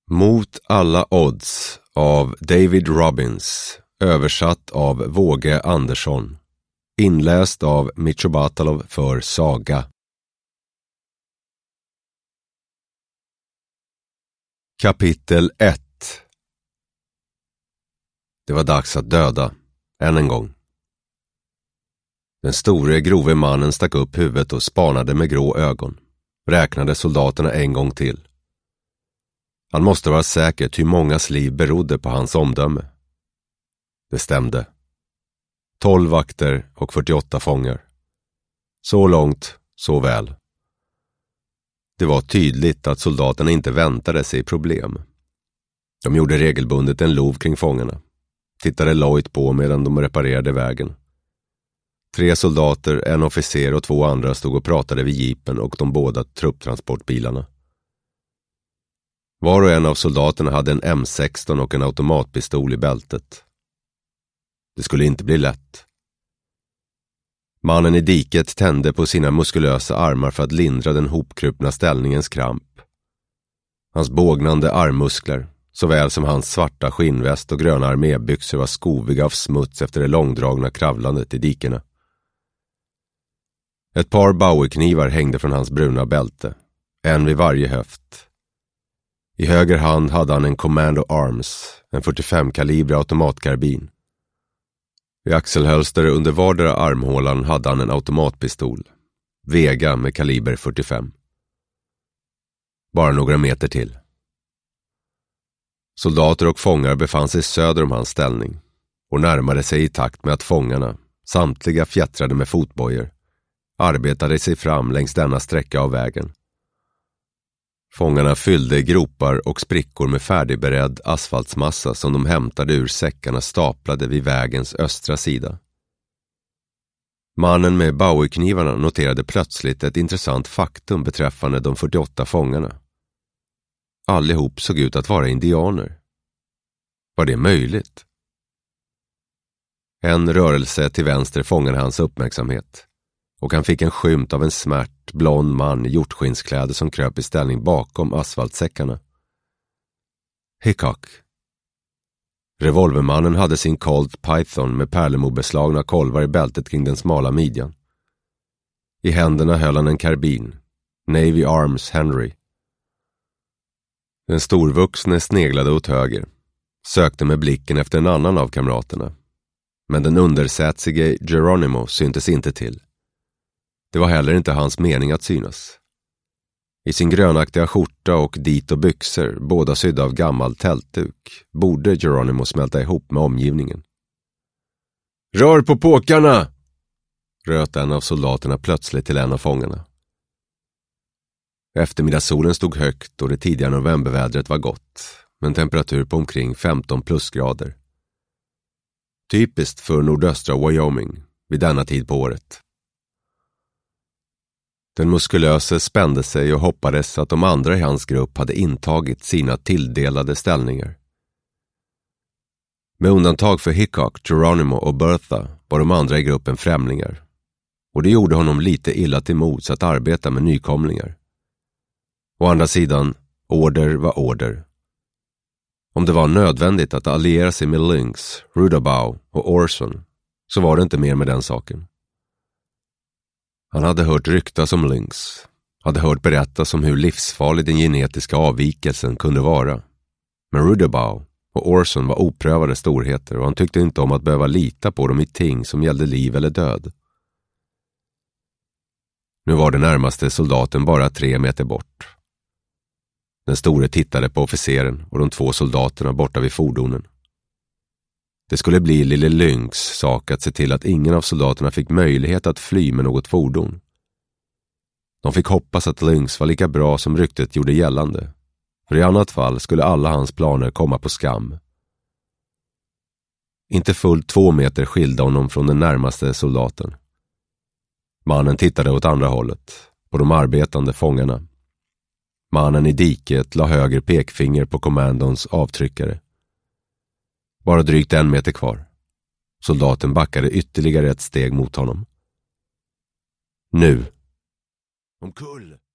Mot alla odds av David Robbins, översatt av Våge Andersson, inläst av Micho Batalov för Saga. Kapitel 1. Det var dags att döda, än en gång. Den store grove mannen stack upp huvudet och spanade med grå ögon. Räknade soldaterna en gång till. Han måste vara säkert hur mångas liv berodde på hans omdöme. Det stämde. 12 vakter och 48 fångar. Så långt, så väl. Det var tydligt att soldaterna inte väntade sig problem. De gjorde regelbundet en lov kring fångarna. Tittade lojt på medan de reparerade vägen. 3 soldater, en officer och 2 andra stod och pratade vid jeepen och de båda trupptransportbilarna. Var och en av soldaterna hade en M16 och en automatpistol i bältet. Det skulle inte bli lätt. Mannen i diket tände på sina muskulösa armar för att lindra den hopkrupna ställningens kramp. Hans bågnande armmuskler, såväl som hans svarta skinnväst och gröna armébyxor, var skoviga av smuts efter det långdragna kravlandet i dikerna. Ett par Bowie-knivar hängde från hans bruna bälte, en vid varje höft. I höger hand hade han en Commando Arms, en 45-kalibrig automatkarbin. I axelhölster under vardera armhålan hade han en automatpistol, Vega med kaliber 45. Bara några meter till. Soldater och fångar befann sig söder om hans ställning och närmade sig i takt med att fångarna, samtliga fjättrade med fotbojor, arbetade sig fram längs denna sträcka av vägen. Fångarna fyllde gropar och sprickor med färdigberedd asfaltsmassa som de hämtade ur säckarna staplade vid vägens östra sida. Mannen med Bowie-knivarna noterade plötsligt ett intressant faktum beträffande de 48 fångarna. Allihop såg ut att vara indianer. Var det möjligt? En rörelse till vänster fångade hans uppmärksamhet och han fick en skymt av en smärt, blond man i hjortskinnskläder som kröp i ställning bakom asfaltsäckarna. Hickok. Revolvermannen hade sin Colt Python med pärlemobeslagna kolvar i bältet kring den smala midjan. I händerna höll han en karbin, Navy Arms Henry. Den storvuxne sneglade åt höger, sökte med blicken efter en annan av kamraterna. Men den undersätsige Geronimo syntes inte till. Det var heller inte hans mening att synas. I sin grönaktiga skjorta och dito byxor, båda sydda av gammal tältduk, borde Geronimo smälta ihop med omgivningen. "Rör på påkarna!" röt en av soldaterna plötsligt till en av fångarna. Eftermiddagssolen stod högt och det tidiga novembervädret var gott, med en temperatur på omkring 15 plusgrader. Typiskt för nordöstra Wyoming vid denna tid på året. Den muskulöse spände sig och hoppades att de andra i hans grupp hade intagit sina tilldelade ställningar. Med undantag för Hickok, Geronimo och Bertha var de andra i gruppen främlingar. Och det gjorde honom lite illa till mods att arbeta med nykomlingar. Å andra sidan, order var order. Om det var nödvändigt att alliera sig med Lynx, Rudabaugh och Orson, så var det inte mer med den saken. Han hade hört ryktas om Lynx, hade hört berättas om hur livsfarlig den genetiska avvikelsen kunde vara. Men Rudabaugh och Orson var oprövade storheter och han tyckte inte om att behöva lita på dem i ting som gällde liv eller död. Nu var den närmaste soldaten bara 3 meter bort. Den store tittade på officeren och de 2 soldaterna borta vid fordonen. Det skulle bli lille Lynx sak att se till att ingen av soldaterna fick möjlighet att fly med något fordon. De fick hoppas att Lynx var lika bra som ryktet gjorde gällande, för i annat fall skulle alla hans planer komma på skam. Inte fullt 2 meter skilde honom från den närmaste soldaten. Mannen tittade åt andra hållet, på de arbetande fångarna. Mannen i diket la höger pekfinger på kommandons avtryckare. Bara drygt 1 meter kvar. Soldaten backade ytterligare ett steg mot honom. Nu. Omkull!